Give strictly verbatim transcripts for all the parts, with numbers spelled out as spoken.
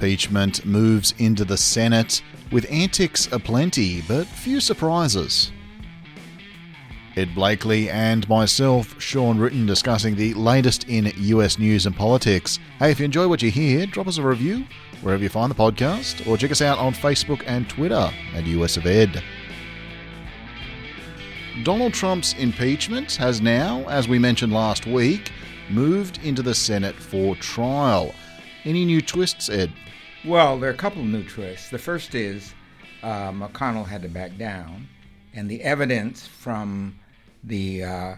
impeachment moves into the Senate with antics aplenty, but few surprises. Ed Blakely and myself, Sean Rutten, discussing the latest in U S news and politics. Hey, if you enjoy what you hear, drop us a review wherever you find the podcast, or check us out on Facebook and Twitter at U S of Ed. Donald Trump's impeachment has now, as we mentioned last week, moved into the Senate for trial. Any new twists, Ed? Well, there are a couple of new twists. The first is uh, McConnell had to back down, and the evidence from the, uh,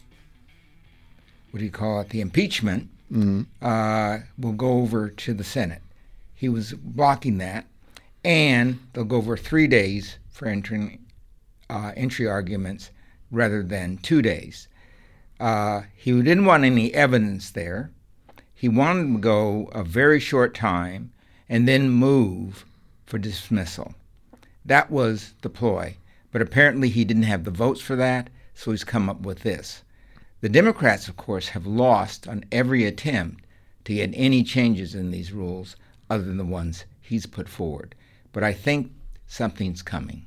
what do you call it, the impeachment, mm-hmm. uh, will go over to the Senate. He was blocking that, and they'll go over three days for entering, uh, entry arguments rather than two days. Uh, he didn't want any evidence there. He wanted to go a very short time and then move for dismissal. That was the ploy. But apparently he didn't have the votes for that, so he's come up with this. The Democrats, of course, have lost on every attempt to get any changes in these rules other than the ones he's put forward. But I think something's coming.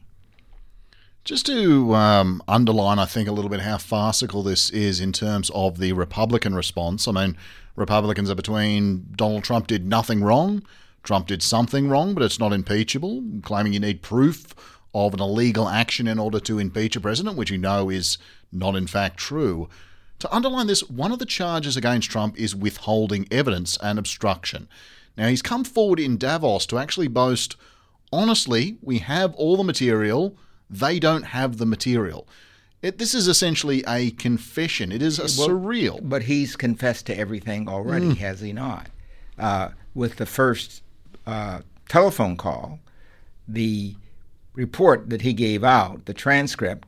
Just to um, underline, I think, a little bit how farcical this is in terms of the Republican response. I mean, Republicans are between Donald Trump did nothing wrong, Trump did something wrong, but it's not impeachable, claiming you need proof of an illegal action in order to impeach a president, which you know is not in fact true. To underline this, one of the charges against Trump is withholding evidence and obstruction. Now, he's come forward in Davos to actually boast, honestly, we have all the material, they don't have the material. It, this is essentially a confession. It is a well, surreal. But he's confessed to everything already, mm. has he not? Uh, with the first uh, telephone call, the report that he gave out, the transcript,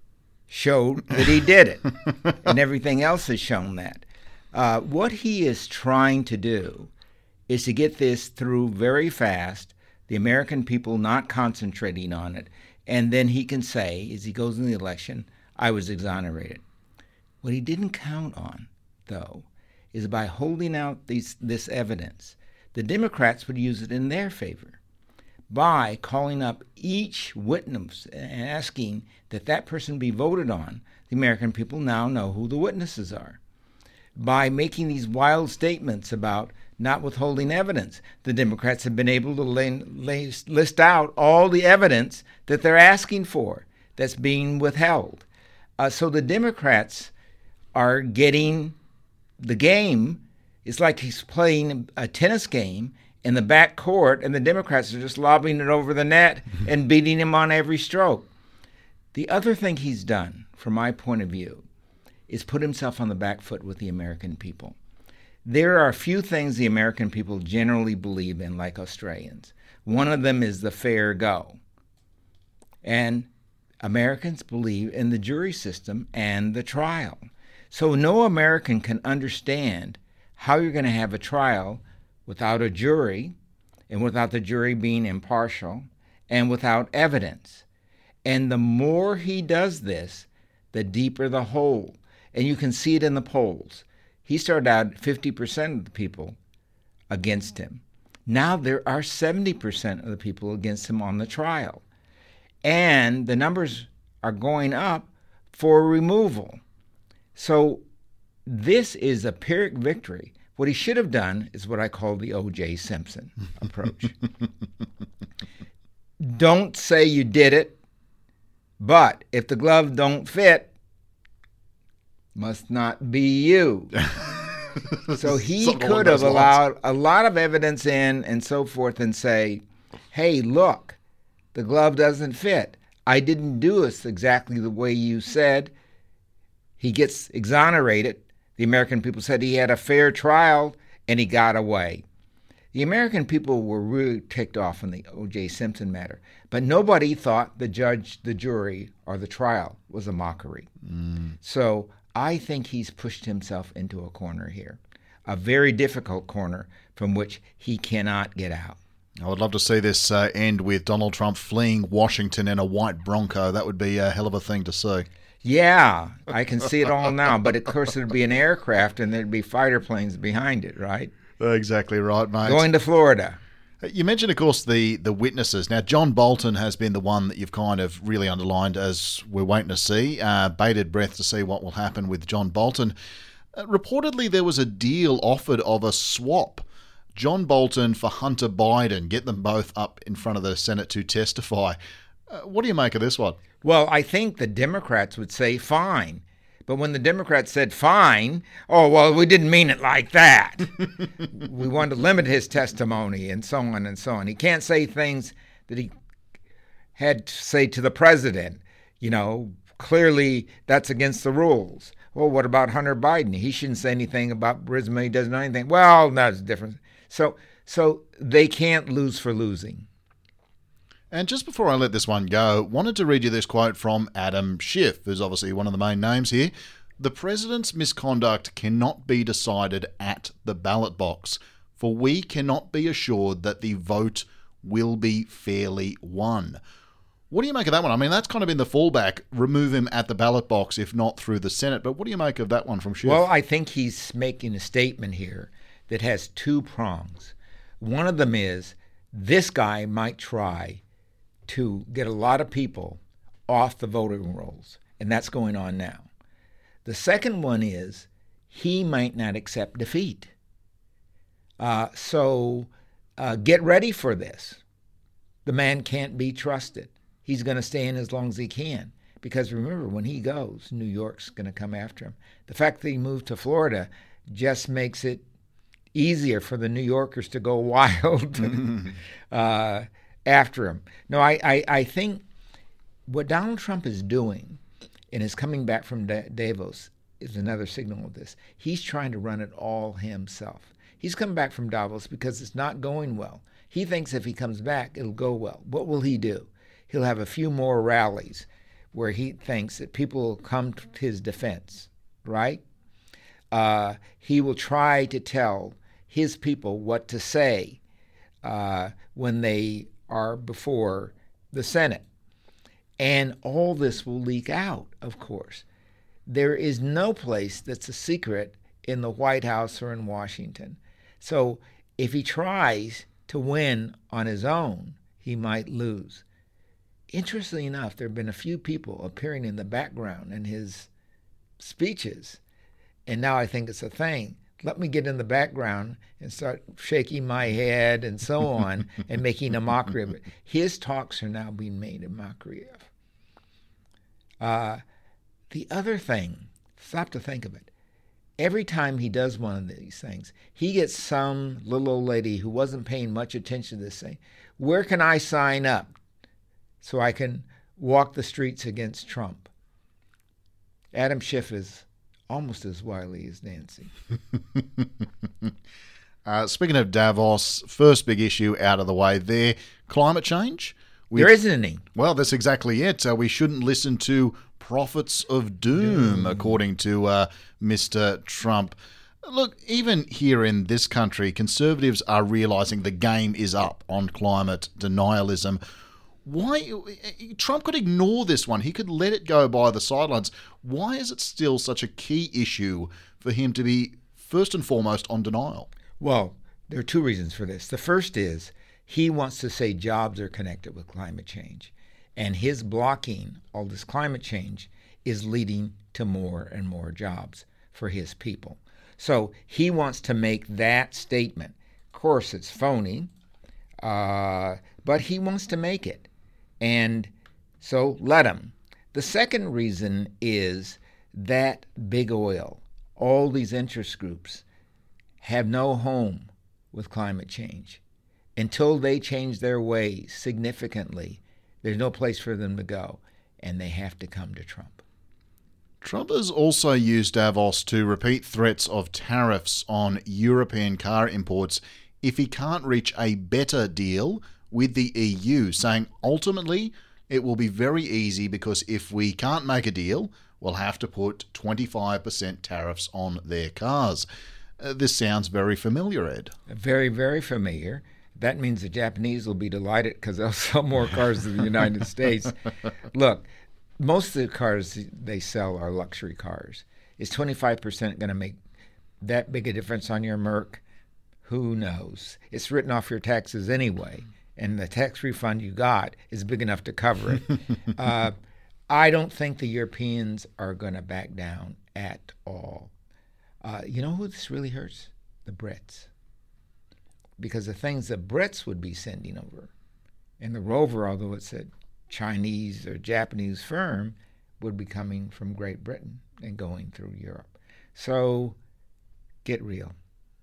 showed that he did it. And everything else has shown that. Uh, what he is trying to do is to get this through very fast, the American people not concentrating on it, and then he can say, as he goes in the election, I was exonerated. What he didn't count on, though, is by holding out these, this evidence, the Democrats would use it in their favor by calling up each witness and asking that that person be voted on. The American people now know who the witnesses are. By making these wild statements about not withholding evidence, the Democrats have been able to lay, lay, list out all the evidence that they're asking for that's being withheld. Uh, so the Democrats are getting the game. It's like he's playing a tennis game in the back court, and the Democrats are just lobbing it over the net and beating him on every stroke. The other thing he's done, from my point of view, is put himself on the back foot with the American people. There are a few things the American people generally believe in, like Australians. One of them is the fair go. And Americans believe in the jury system and the trial. So no American can understand how you're going to have a trial without a jury, and without the jury being impartial, and without evidence. And the more he does this, the deeper the hole. And you can see it in the polls. He started out fifty percent of the people against him. Now there are seventy percent of the people against him on the trial. And the numbers are going up for removal. So this is a Pyrrhic victory. What he should have done is what I call the O J Simpson approach. Don't say you did it, but if the glove don't fit, must not be you. So he could have allowed a lot of evidence in and so forth and say, hey, look, the glove doesn't fit. I didn't do this exactly the way you said. He gets exonerated. The American people said he had a fair trial, and he got away. The American people were really ticked off on the O J Simpson matter, but nobody thought the judge, the jury, or the trial was a mockery. Mm. So I think he's pushed himself into a corner here, a very difficult corner from which he cannot get out. I would love to see this uh, end with Donald Trump fleeing Washington in a white Bronco. That would be a hell of a thing to see. Yeah, I can see it all now. But, of course, it would be an aircraft and there'd be fighter planes behind it, right? Exactly right, mate. Going to Florida. You mentioned, of course, the, the witnesses. Now, John Bolton has been the one that you've kind of really underlined as we're waiting to see. Uh, bated breath to see what will happen with John Bolton. Uh, reportedly, there was a deal offered of a swap. John Bolton for Hunter Biden. Get them both up in front of the Senate to testify. Uh, what do you make of this one? Well, I think the Democrats would say fine. But when the Democrats said fine, oh, well, we didn't mean it like that. We wanted to limit his testimony and so on and so on. He can't say things that he had to say to the president. You know, clearly that's against the rules. Well, what about Hunter Biden? He shouldn't say anything about Burisma. He doesn't know anything. Well, that's different. So, so they can't lose for losing. And just before I let this one go, wanted to read you this quote from Adam Schiff, who's obviously one of the main names here. The president's misconduct cannot be decided at the ballot box, for we cannot be assured that the vote will be fairly won. What do you make of that one? I mean, that's kind of been the fallback. Remove him at the ballot box, if not through the Senate. But what do you make of that one from Schiff? Well, I think he's making a statement here that has two prongs. One of them is this guy might try to get a lot of people off the voting rolls, and that's going on now. The second one is he might not accept defeat. Uh, so uh, get ready for this. The man can't be trusted. He's going to stay in as long as he can, because remember, when he goes, New York's going to come after him. The fact that he moved to Florida just makes it easier for the New Yorkers to go wild uh, after him. No, I, I, I think what Donald Trump is doing and is coming back from Davos is another signal of this. He's trying to run it all himself. He's come back from Davos because it's not going well. He thinks if he comes back, it'll go well. What will he do? He'll have a few more rallies where he thinks that people will come to his defense, right? Uh, he will try to tell his people what to say uh, when they are before the Senate. And all this will leak out, of course. There is no place that's a secret in the White House or in Washington. So if he tries to win on his own, he might lose. Interestingly enough, there have been a few people appearing in the background in his speeches, and now I think it's a thing. Let me get in the background and start shaking my head and so on and making a mockery of it. His talks are now being made a mockery of. Uh, the other thing, stop to think of it. Every time he does one of these things, he gets some little old lady who wasn't paying much attention to this saying, where can I sign up so I can walk the streets against Trump? Adam Schiff is almost as wily as Nancy. uh, speaking of Davos, first big issue out of the way there, climate change. We've, there isn't any. Well, that's exactly it. Uh, we shouldn't listen to prophets of doom, mm. according to uh, Mister Trump. Look, even here in this country, conservatives are realizing the game is up on climate denialism. Why? Trump could ignore this one. He could let it go by the sidelines. Why is it still such a key issue for him to be first and foremost on denial? Well, there are two reasons for this. The first is he wants to say jobs are connected with climate change. And his blocking all this climate change is leading to more and more jobs for his people. So he wants to make that statement. Of course, it's phony, uh, but he wants to make it. And so let him. The second reason is that big oil, all these interest groups, have no home with climate change. Until they change their ways significantly, there's no place for them to go, and they have to come to Trump. Trump has also used Davos to repeat threats of tariffs on European car imports if he can't reach a better deal with the E U, saying ultimately it will be very easy because if we can't make a deal, we'll have to put twenty-five percent tariffs on their cars. Uh, this sounds very familiar, Ed. Very, very familiar. That means the Japanese will be delighted because they'll sell more cars in the United States. Look, most of the cars they sell are luxury cars. Is twenty-five percent going to make that big a difference on your Merc? Who knows? It's written off your taxes anyway, and the tax refund you got is big enough to cover it. uh, I don't think the Europeans are going to back down at all. Uh, you know who this really hurts? The Brits. Because the things the Brits would be sending over, and the rover, although it's a Chinese or Japanese firm, would be coming from Great Britain and going through Europe. So get real.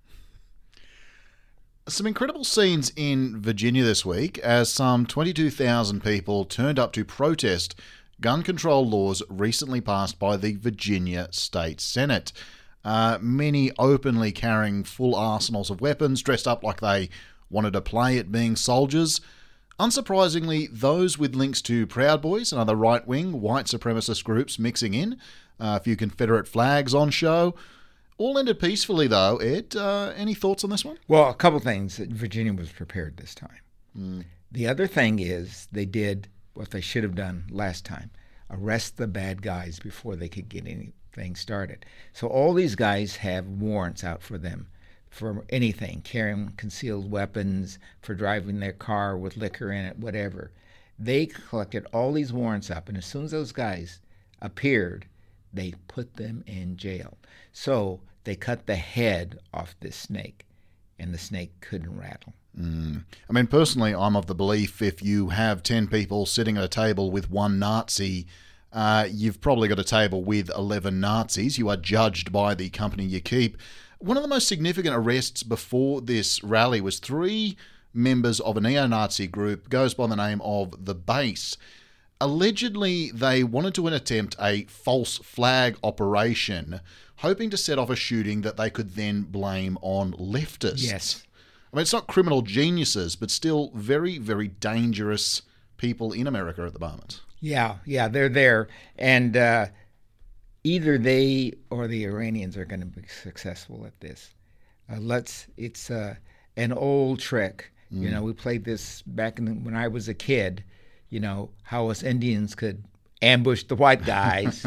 Some incredible scenes in Virginia this week as some twenty-two thousand people turned up to protest gun control laws recently passed by the Virginia State Senate. Uh, many openly carrying full arsenals of weapons, dressed up like they wanted to play at being soldiers. Unsurprisingly, those with links to Proud Boys and other right-wing white supremacist groups mixing in. Uh, a few Confederate flags on show. All ended peacefully, though. Ed, uh, any thoughts on this one? Well, a couple things. Virginia was prepared this time. Mm. The other thing is they did what they should have done last time. Arrest the bad guys before they could get anything started. So all these guys have warrants out for them for anything, carrying concealed weapons, for driving their car with liquor in it, whatever. They collected all these warrants up, and as soon as those guys appeared, they put them in jail. So they cut the head off this snake, and the snake couldn't rattle. Mm. I mean, personally, I'm of the belief if you have ten people sitting at a table with one Nazi, uh, you've probably got a table with eleven Nazis. You are judged by the company you keep. One of the most significant arrests before this rally was three members of a neo-Nazi group, goes by the name of The Base. Allegedly, they wanted to attempt a false flag operation, hoping to set off a shooting that they could then blame on leftists. Yes. I mean, it's not criminal geniuses, but still very, very dangerous people in America at the moment. Yeah, yeah, they're there. And uh, either they or the Iranians are going to be successful at this. Uh, let's. It's uh, an old trick. Mm. You know, we played this back in the, when I was a kid, you know, how us Indians could ambush the white guys.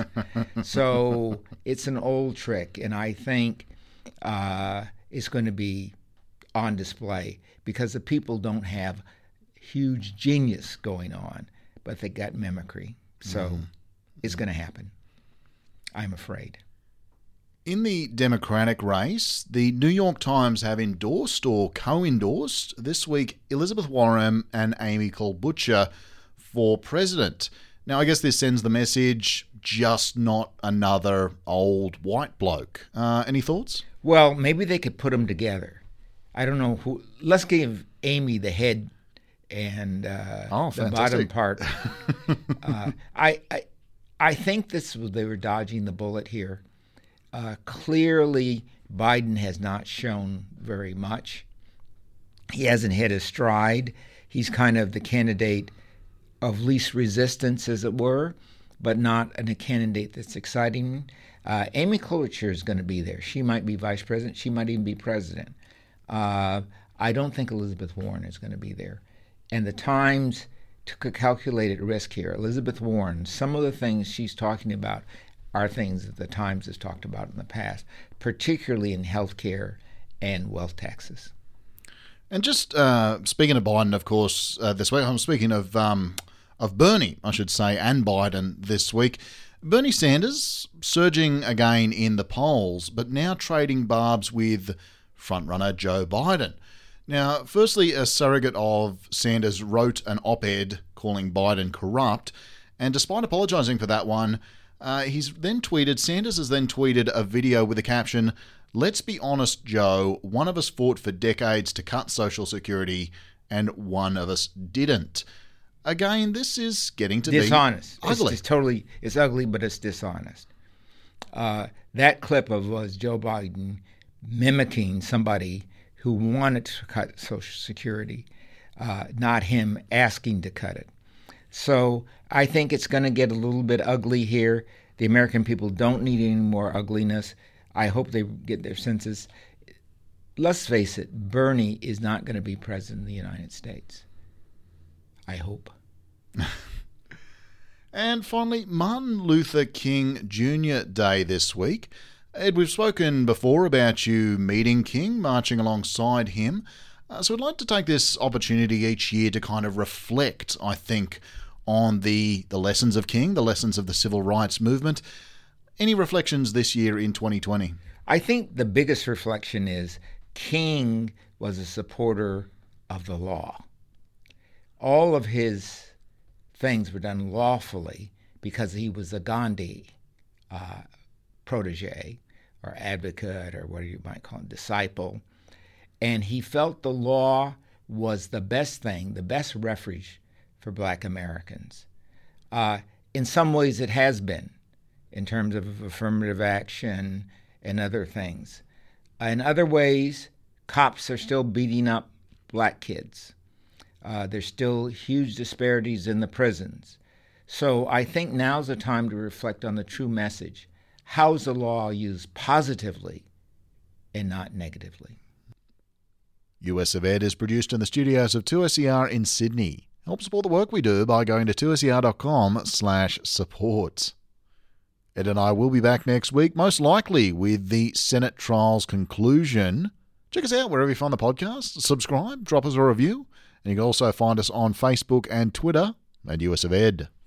So it's an old trick, and I think uh, it's going to be on display because the people don't have huge genius going on, but they got mimicry. So mm. it's going to happen, I'm afraid. In the Democratic race, the New York Times have endorsed or co-endorsed this week Elizabeth Warren and Amy Klobuchar for president. Now, I guess this sends the message, just not another old white bloke. Uh, any thoughts? Well, maybe they could put them together. I don't know who. Let's give Amy the head and uh, oh, the bottom part. uh, I, I I think this was they were dodging the bullet here. Uh, clearly, Biden has not shown very much. He hasn't hit his stride. He's kind of the candidate of least resistance, as it were, but not a candidate that's exciting. Uh, Amy Klobuchar is going to be there. She might be vice president. She might even be president. Uh, I don't think Elizabeth Warren is going to be there. And the Times took a calculated risk here. Elizabeth Warren, some of the things she's talking about are things that the Times has talked about in the past, particularly in health care and wealth taxes. And just uh, speaking of Biden, of course, uh, this week, I'm speaking of um, of Bernie, I should say, and Biden this week. Bernie Sanders surging again in the polls, but now trading barbs with frontrunner Joe Biden. Now, firstly, a surrogate of Sanders wrote an op-ed calling Biden corrupt, and despite apologising for that one, uh, he's then tweeted, Sanders has then tweeted a video with the caption, "Let's be honest, Joe, one of us fought for decades to cut Social Security, and one of us didn't." Again, this is getting to dishonest. be ugly. It's, it's totally, it's ugly, but it's dishonest. Uh, that clip of was Joe Biden mimicking somebody who wanted to cut Social Security, uh, not him asking to cut it. So I think it's going to get a little bit ugly here. The American people don't need any more ugliness. I hope they get their senses. Let's face it, Bernie is not going to be president of the United States. I hope. And finally, Martin Luther King Junior Day this week. Ed, we've spoken before about you meeting King, marching alongside him. Uh, so I'd like to take this opportunity each year to kind of reflect, I think, on the, the lessons of King, the lessons of the civil rights movement. Any reflections this year in twenty twenty? I think the biggest reflection is King was a supporter of the law. All of his things were done lawfully because he was a Gandhi uh, protege or advocate or whatever you might call him, disciple. And he felt the law was the best thing, the best refuge for Black Americans. Uh, in some ways it has been, in terms of affirmative action and other things. In other ways, cops are still beating up Black kids. Uh, there's still huge disparities in the prisons. So I think now's the time to reflect on the true message. How's the law used positively and not negatively? U S of Ed is produced in the studios of two S E R in Sydney. Help support the work we do by going to two S E R dot com slash support. Ed and I will be back next week, most likely with the Senate trial's conclusion. Check us out wherever you find the podcast. Subscribe, drop us a review, and you can also find us on Facebook and Twitter at U S of Ed.